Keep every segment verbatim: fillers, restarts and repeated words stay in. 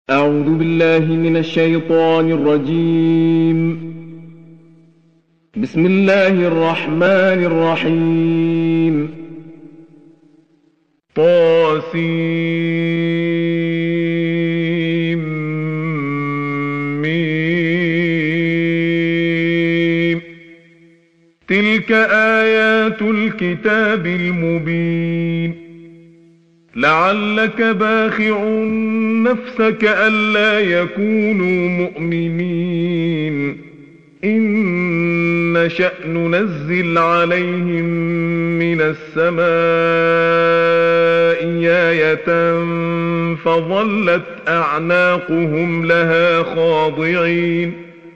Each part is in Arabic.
أعوذ بالله من الشيطان الرجيم. بسم الله الرحمن الرحيم. طاسيم ميم. تلك آيات الكتاب المبين. لعلك باخع نفسك ألا يكونوا مؤمنين إن نشأ ننزل عليهم من السماء آية فظلت أعناقهم لها خاضعين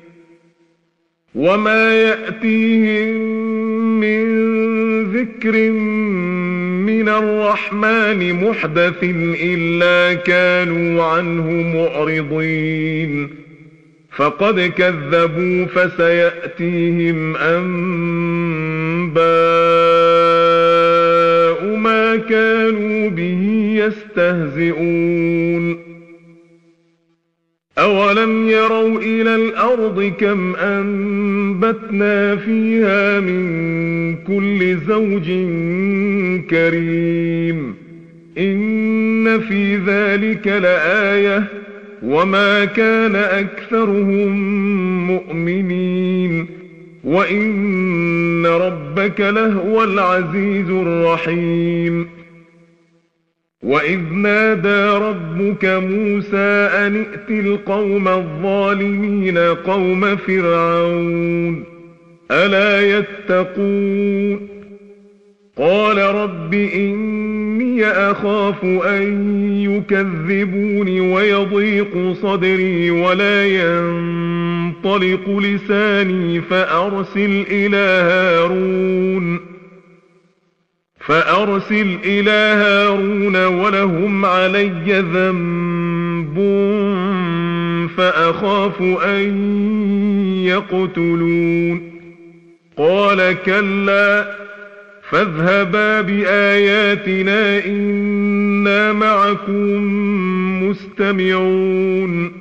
وما يأتيهم من ذكر من الرحمن محدث إلا كانوا عنه معرضين فقد كذبوا فسيأتيهم أنباء ما كانوا به يستهزئون. أولم يروا إلى الأرض كم أنبتنا فيها من كل زوج كريم إن في ذلك لآية وما كان أكثرهم مؤمنين وإن ربك لهو العزيز الرحيم. وإذ نادى ربك موسى أن ائت القوم الظالمين قوم فرعون ألا يتقون قال رب إني أخاف أن يكذبون ويضيق صدري ولا ينطلق لساني فأرسل إلى هارون فأرسل إلى هارون ولهم علي ذنب فأخاف أن يقتلون قال كلا فاذهبا بآياتنا إنا معكم مستمعون.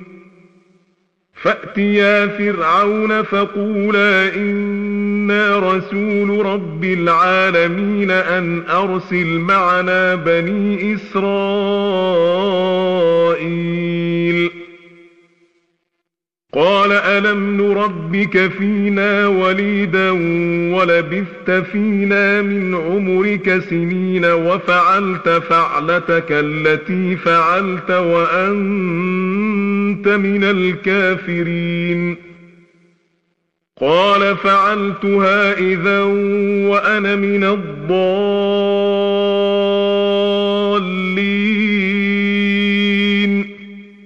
فأتيا فرعون فقولا إنا رسول رب العالمين أن أرسل معنا بني إسرائيل. قال ألم نربك فينا وليدا ولبثت فينا من عمرك سنين وفعلت فعلتك التي فعلت وأنت من الكافرين. قال فعلتها إذا وأنا من الضالين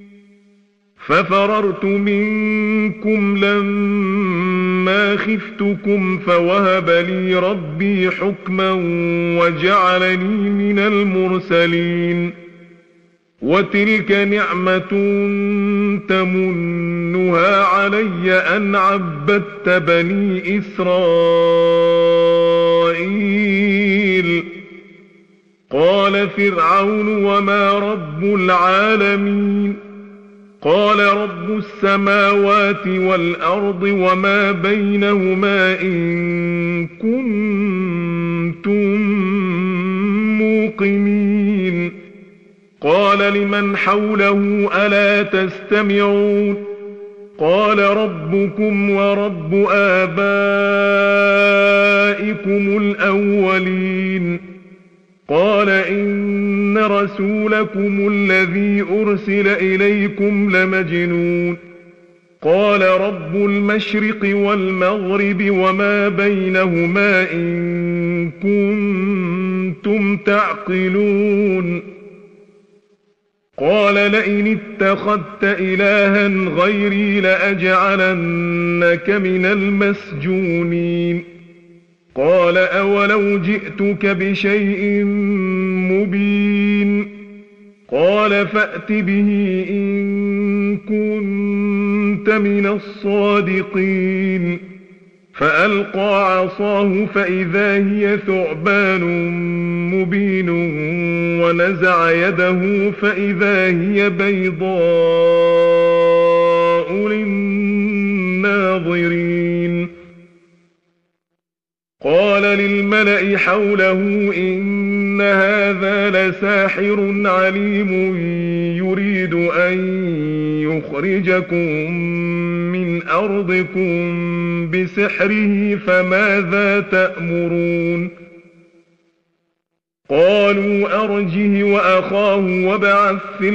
ففررت منكم لما خفتكم فوهب لي ربي حكما وجعلني من المرسلين. وتلك نعمة تمنها علي أن عبدت بني إسرائيل. قال فرعون وما رب العالمين قال رب السماوات والأرض وما بينهما إن كنتم موقنين. قال لمن حوله ألا تستمعون قال ربكم ورب آبائكم الأولين. قال إن رسولكم الذي أرسل إليكم لمجنون. قال رب المشرق والمغرب وما بينهما إن كنتم تعقلون. قال لئن اتخذت إلها غيري لأجعلنك من المسجونين. قال أولو جئتك بشيء مبين. قال فأت به إن كنت من الصادقين. فألقى عصاه فإذا هي ثعبان مبين ونزع يده فإذا هي بيضاء للناظرين. قال للملأ حوله إن هذا لساحر عليم يريد أن يخرجكم من أرضكم بسحره فماذا تأمرون؟ قالوا أرجه وأخاه وابعث في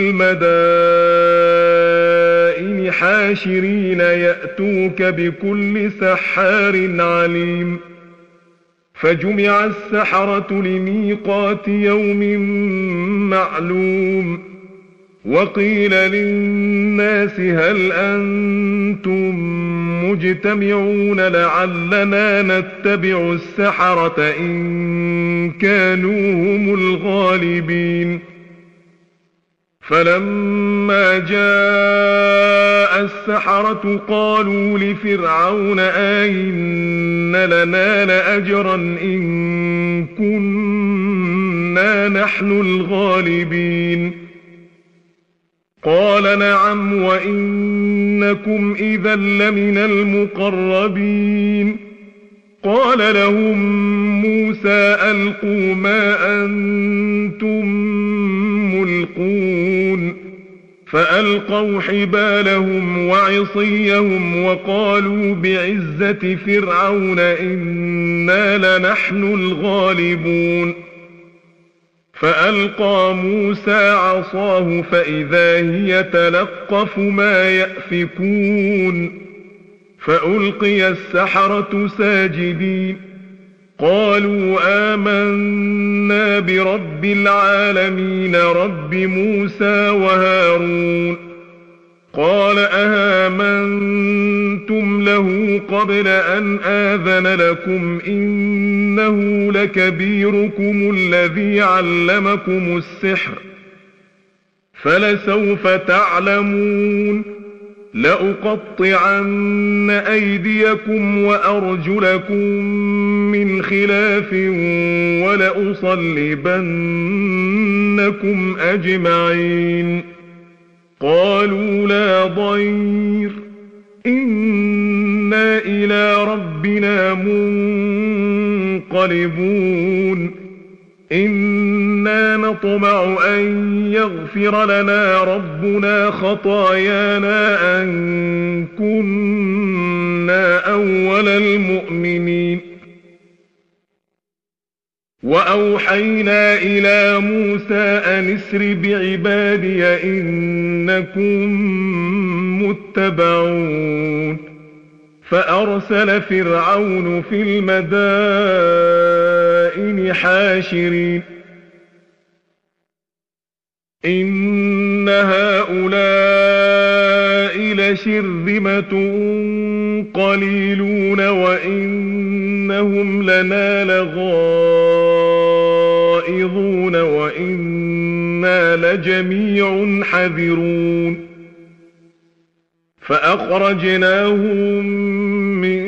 المدائن حاشرين يأتوك بكل سحار عليم. فجمع السحرة لميقات يوم معلوم. وقيل للناس هل أنتم مجتمعون لعلنا نتبع السحرة إن كانوا هم الغالبين. فلما جاء السحرة قالوا لفرعون آئن لنا لأجرا إن كنا نحن الغالبين. قال نعم وإنكم إذا لمن المقربين. قال لهم موسى ألقوا ما أنتم ملقون. فألقوا حبالهم وعصيهم وقالوا بعزة فرعون إنا لنحن الغالبون. فألقى موسى عصاه فإذا هي تلقف ما يأفكون. فألقي السحرة ساجدين قالوا آمنا برب العالمين رب موسى وهارون. قال أهامنتم له قبل أن آذن لكم إنه لكبيركم الذي علمكم السحر فلسوف تعلمون. لأقطعن أيديكم وأرجلكم من خلاف ولأصلبنكم أجمعين. قالوا لا ضير إنا إلى ربنا منقلبون. إنا نطمع أن يغفر لنا ربنا خطايانا أن كنا أول المؤمنين. وأوحينا إلى موسى أن اسر بعبادي إنكم متبعون. فأرسل فرعون في المدائن حاشرين إن هؤلاء لشرذمة قليلون وإنهم لنا لغائظون وإنا لجميع حذرون. فأخرجناهم من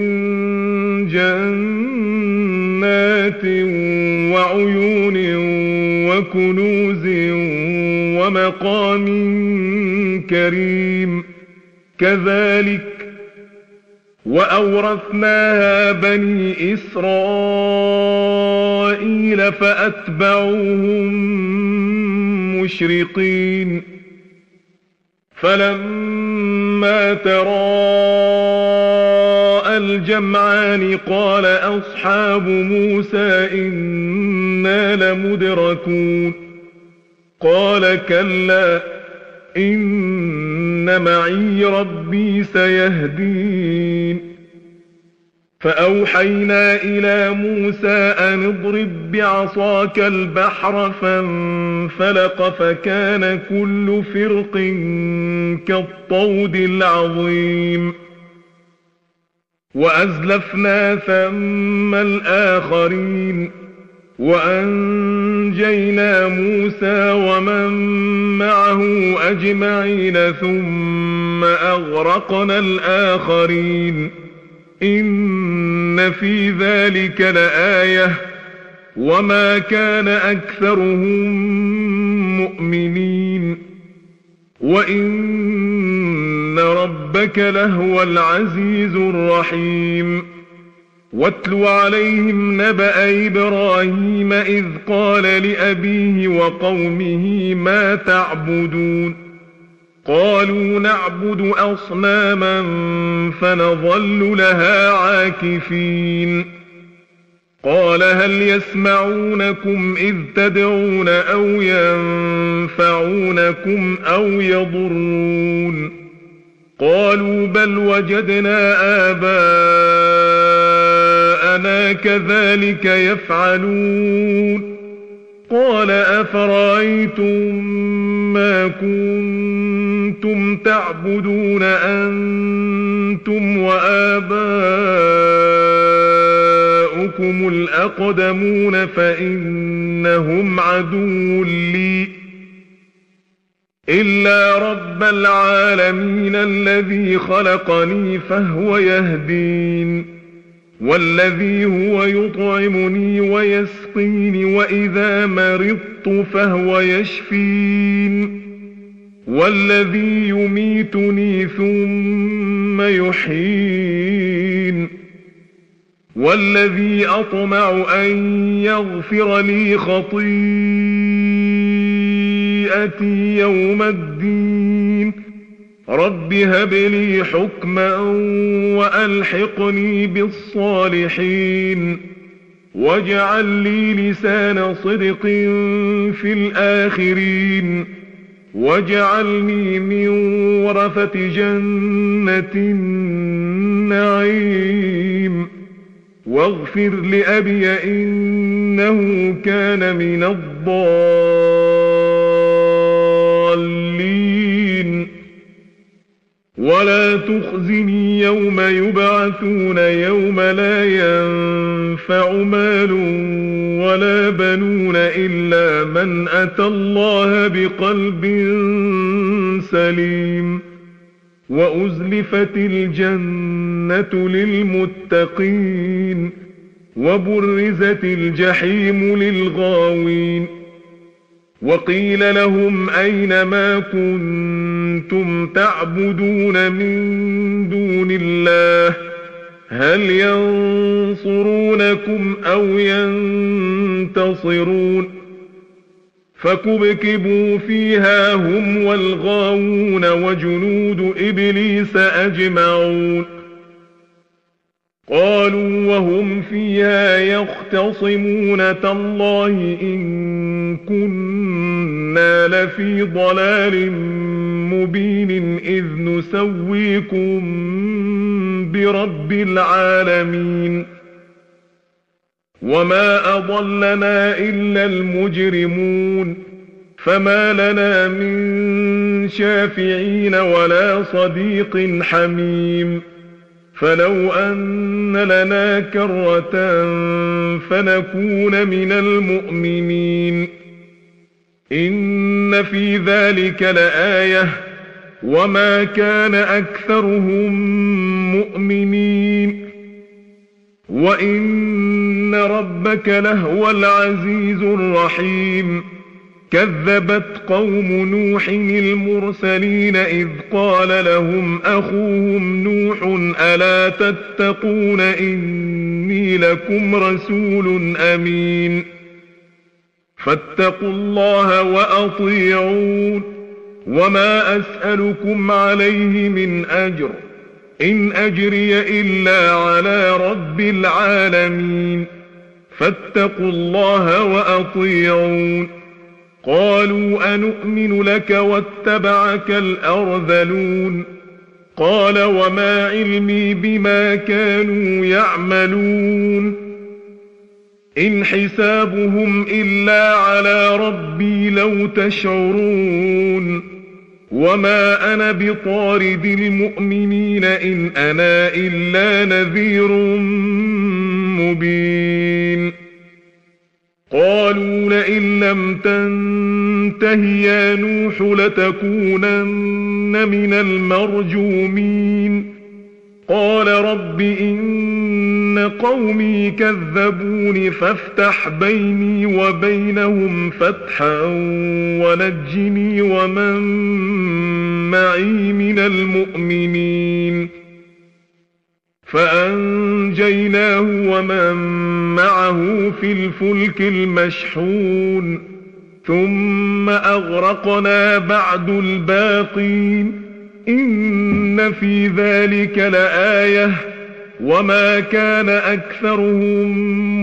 جنات وعيون وكنوز ومقام كريم كذلك وأورثناها بني إسرائيل فأتبعوهم مشرقين. فلما تراءى الجمعان قال أصحاب موسى إنا لمدركون. قال كلا إن معي ربي سيهدين. فأوحينا إلى موسى أن اضرب بعصاك البحر فانفلق فكان كل فرق كالطود العظيم. وأزلفنا ثم الآخرين وأنجينا موسى ومن معه أجمعين ثم أغرقنا الآخرين إن في ذلك لآية وما كان أكثرهم مؤمنين وإن ربك لهو العزيز الرحيم واتل عليهم نبأ إبراهيم إذ قال لأبيه وقومه ما تعبدون قالوا نعبد أصناما فنظل لها عاكفين قال هل يسمعونكم إذ تدعون أو ينفعونكم أو يضرون قالوا بل وجدنا آباءنا كذلك يفعلون قال أفرأيتم ما كنتم تعبدون أنتم وآباؤكم الأقدمون فإنهم عدو لي إلا رب العالمين الذي خلقني فهو يهدين والذي هو يطعمني ويسقين وإذا مرضت فهو يشفين والذي يميتني ثم يحيين والذي أطمع أن يغفر لي خطيئتي يوم الدين رب هب لي حكما وألحقني بالصالحين واجعل لي لسان صدق في الآخرين واجعلني من ورثة جنة النعيم واغفر لأبي إنه كان من الضالين ولا تخزني يوم يبعثون يوم لا ينفع مال ولا بنون إلا من أتى الله بقلب سليم وأزلفت الجنة للمتقين وبرزت الجحيم للغاوين وقيل لهم أين ما كنتم تعبدون من دون الله هل ينصرونكم أو ينتصرون فكبكبوا فيها هم والغاوون وجنود إبليس أجمعون قالوا وهم فيها يختصمون تالله إن كنا لفي ضلال مبين إذ نسويكم برب العالمين وما أضلنا إلا المجرمون فما لنا من شافعين ولا صديق حميم فلو أن لنا كرة فنكون من المؤمنين إن في ذلك لآية وما كان أكثرهم مؤمنين وإن ربك لهو العزيز الرحيم كذبت قوم نوح المرسلين إذ قال لهم أخوهم نوح ألا تتقون إني لكم رسول أمين فاتقوا الله وأطيعون وما أسألكم عليه من أجر إن أجري إلا على رب العالمين فاتقوا الله وأطيعون قالوا أنؤمن لك واتبعك الأرذلون قال وما علمي بما كانوا يعملون إن حسابهم إلا على ربي لو تشعرون وما أنا بطارد المؤمنين إن أنا إلا نذير مبين قالوا لئن لم تنته يا نوح لتكونن من المرجومين قال رب إن قومي كذبون فافتح بيني وبينهم فتحا ونجني ومن معي من المؤمنين فأنجيناه ومن معه في الفلك المشحون ثم أغرقنا بعد الباقين إن في ذلك لآية وما كان أكثرهم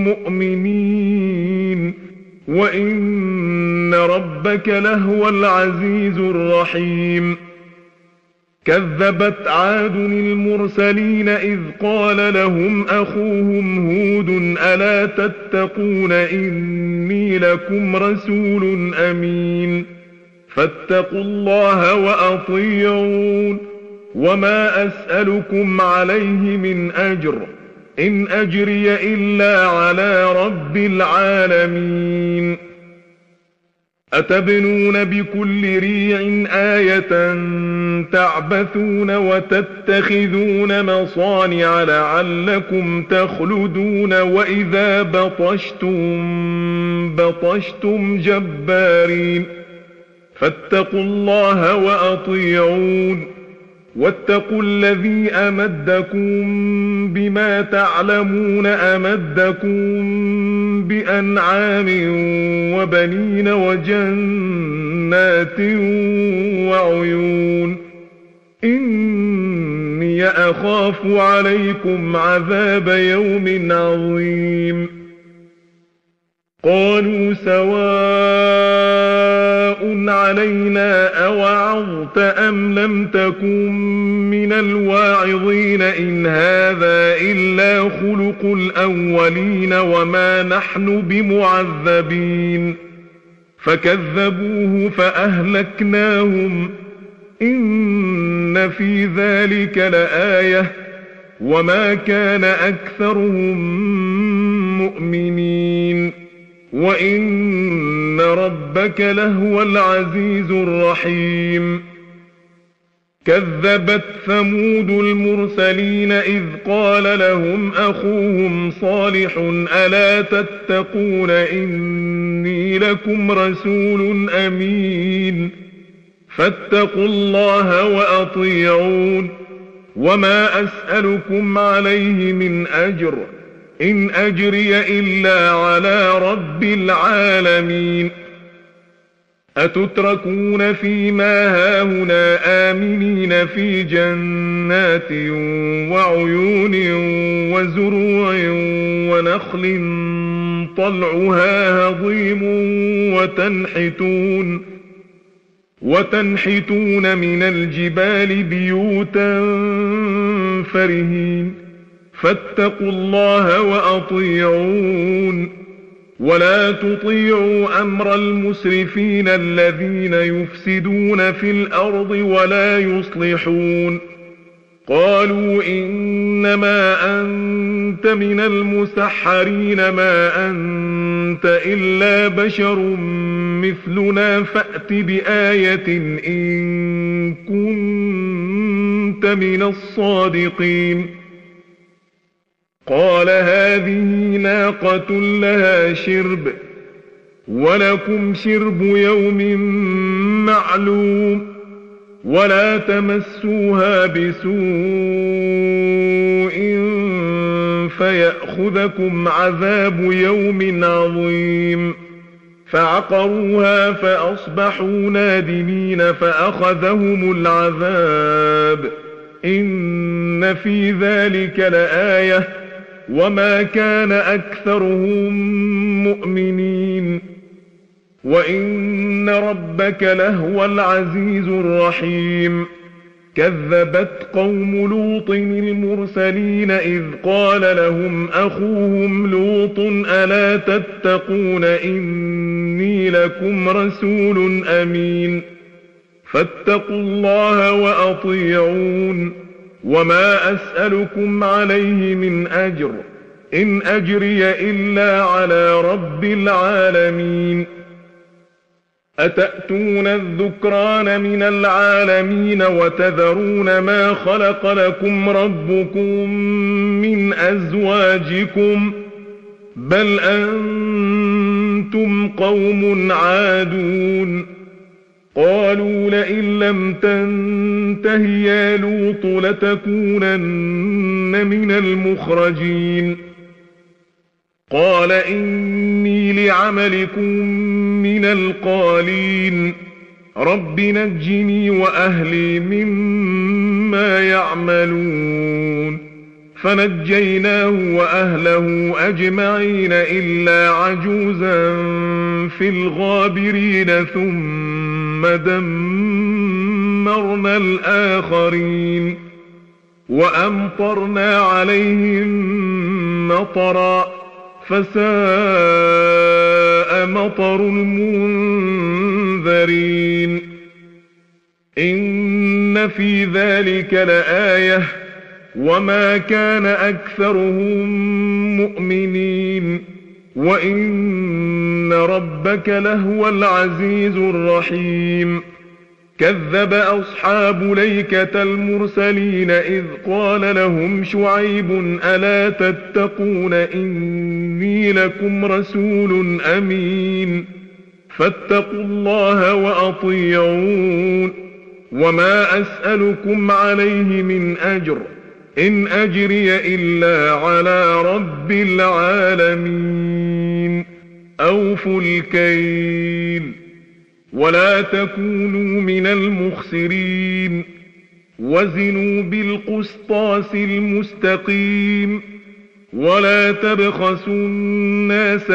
مؤمنين وإن ربك لهو العزيز الرحيم كذبت عاد المرسلين إذ قال لهم أخوهم هود ألا تتقون إني لكم رسول أمين فاتقوا الله وأطيعون وما أسألكم عليه من أجر إن أجري إلا على رب العالمين أتبنون بكل ريع آية تعبثون وتتخذون مصانع لعلكم تخلدون وإذا بطشتم بطشتم جبارين فاتقوا الله وأطيعون واتقوا الذي أمدكم بما تعلمون أمدكم بأنعام وبنين وجنات وعيون إني أخاف عليكم عذاب يوم عظيم قالوا سواء علينا أوعظت أم لم تكن من الواعظين إن هذا إلا خلق الأولين وما نحن بمعذبين فكذبوه فأهلكناهم إن في ذلك لآية وما كان أكثرهم مؤمنين وإن ربك لهو العزيز الرحيم كذبت ثمود المرسلين إذ قال لهم أخوهم صالح ألا تتقون إني لكم رسول أمين فاتقوا الله وأطيعون وما أسألكم عليه من أجر إن أجري إلا على رب العالمين أتتركون فيما هاهنا آمنين في جنات وعيون وزروع ونخل طلعها هضيم وتنحتون وتنحتون من الجبال بيوتا فرهين فاتقوا الله وأطيعون ولا تطيعوا أمر المسرفين الذين يفسدون في الأرض ولا يصلحون قالوا إنما أنت من المسحرين ما أنت إلا بشر مثلنا فأت بآية إن كنت من الصادقين قال هذه ناقة لها شرب ولكم شرب يوم معلوم ولا تمسوها بسوء فيأخذكم عذاب يوم عظيم فعقروها فأصبحوا نادمين فأخذهم العذاب إن في ذلك لآية وما كان أكثرهم مؤمنين وإن ربك لهو العزيز الرحيم كذبت قوم لوط المرسلين إذ قال لهم أخوهم لوط ألا تتقون إني لكم رسول أمين فاتقوا الله وأطيعون وما أسألكم عليه من أجر إن أجري إلا على رب العالمين أتأتون الذكران من العالمين وتذرون ما خلق لكم ربكم من أزواجكم بل أنتم قوم عادون قالوا لئن لم تنته يا لوط لتكونن من المخرجين قال إني لعملكم من القالين رب نجني وأهلي مما يعملون فنجيناه وأهله أجمعين إلا عجوزا في الغابرين ثم دمرنا الآخرين وأمطرنا عليهم مطرا فساء مطر المنذرين إن في ذلك لآية وما كان أكثرهم مؤمنين وإن ربك لهو العزيز الرحيم كذب أصحاب ليكة المرسلين إذ قال لهم شعيب ألا تتقون إني لكم رسول أمين فاتقوا الله وأطيعون وما أسألكم عليه من أجر إن أجري إلا على رب العالمين أوفوا الكيل ولا تكونوا من المخسرين وزنوا بالقسطاس المستقيم ولا تبخسوا الناس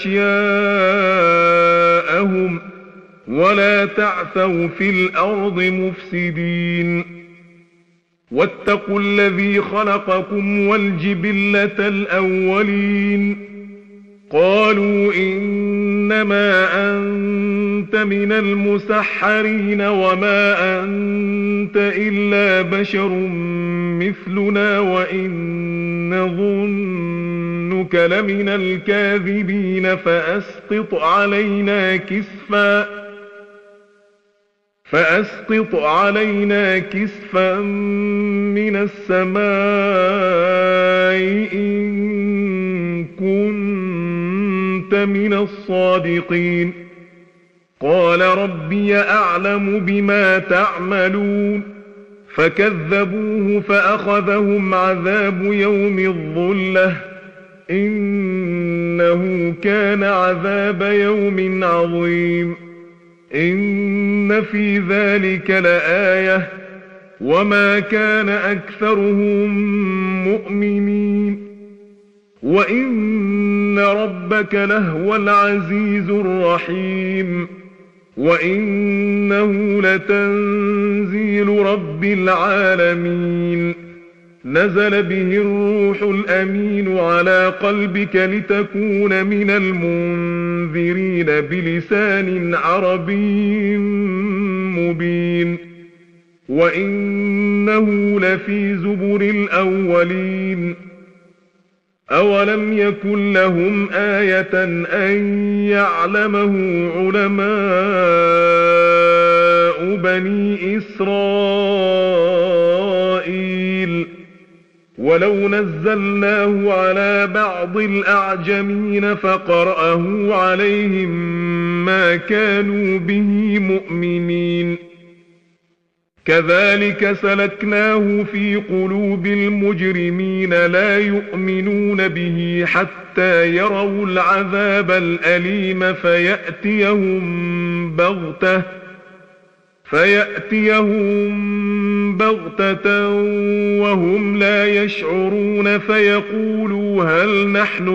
أشياءهم ولا تعثوا في الأرض مفسدين واتقوا الذي خلقكم والجبلة الأولين قالوا إنما أنت من المسحرين وما أنت إلا بشر مثلنا وإن نظنك لمن الكاذبين فأسقط علينا كسفا فأسقط علينا كسفا من السماء إن كنت من الصادقين قال ربي أعلم بما تعملون فكذبوه فأخذهم عذاب يوم الظلة إنه كان عذاب يوم عظيم إن في ذلك لآية وما كان أكثرهم مؤمنين وإن ربك لهو العزيز الرحيم وإنه لتنزيل رب العالمين نزل به الروح الأمين على قلبك لتكون من المنذرين بلسان عربي مبين وإنه لفي زبر الأولين أولم يكن لهم آية أن يعلمه علماء بني إسرائيل ولو نزلناه على بعض الأعجمين فقرأه عليهم ما كانوا به مؤمنين كذلك سلكناه في قلوب المجرمين لا يؤمنون به حتى يروا العذاب الأليم فيأتيهم بغتة فيأتيهم بغتة وهم لا يشعرون فيقولوا هل نحن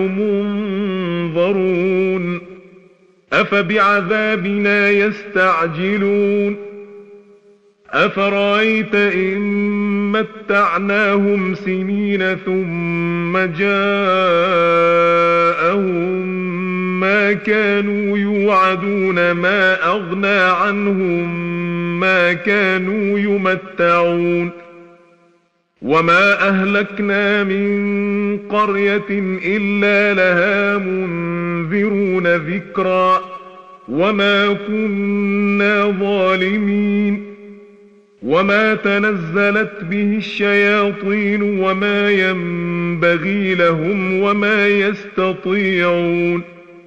منظرون أفبعذابنا يستعجلون أفرأيت إن متعناهم سنين ثم جاءهم ما كانوا يوعدون ما أغنى عنهم ما كانوا يمتعون وما أهلكنا من قرية إلا لها منذرون ذكرا وما كنا ظالمين وما تنزلت به الشياطين وما ينبغي لهم وما يستطيعون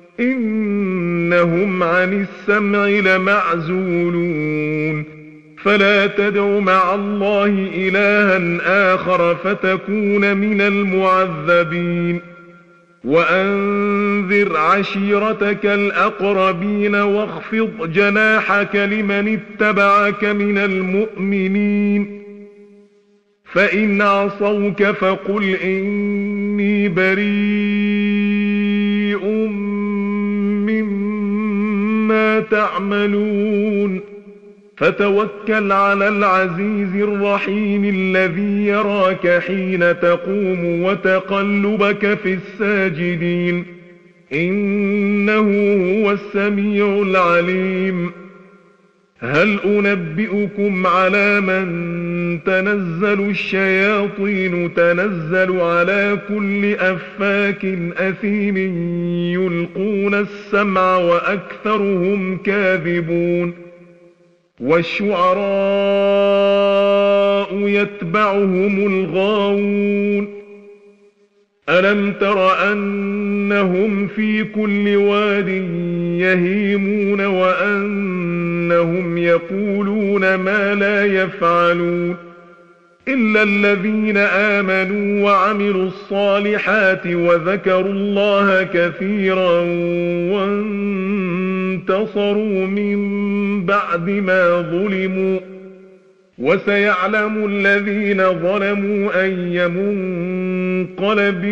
إنهم عن السمع لمعزولون فلا تدع مع الله إلها آخر فتكون من المعذبين وأنذر عشيرتك الأقربين واخفض جناحك لمن اتبعك من المؤمنين فإن عصوك فقل إني بريء مما تعملون فتوكل على العزيز الرحيم الذي يراك حين تقوم وتقلبك في الساجدين إنه هو السميع العليم هل أنبئكم على من تنزل الشياطين تنزل على كل أفاك أثيم يلقون السمع وأكثرهم كاذبون والشعراء يتبعهم الغاوون ألم تر أنهم في كل واد يهيمون وأنهم يقولون ما لا يفعلون إلا الذين آمنوا وعملوا الصالحات وذكروا الله كثيرا وانتصروا من بعد ما ظلموا وسيعلم الذين ظلموا أي منقلب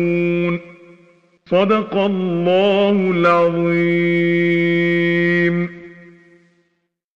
ينقلبون صدق الله العظيم.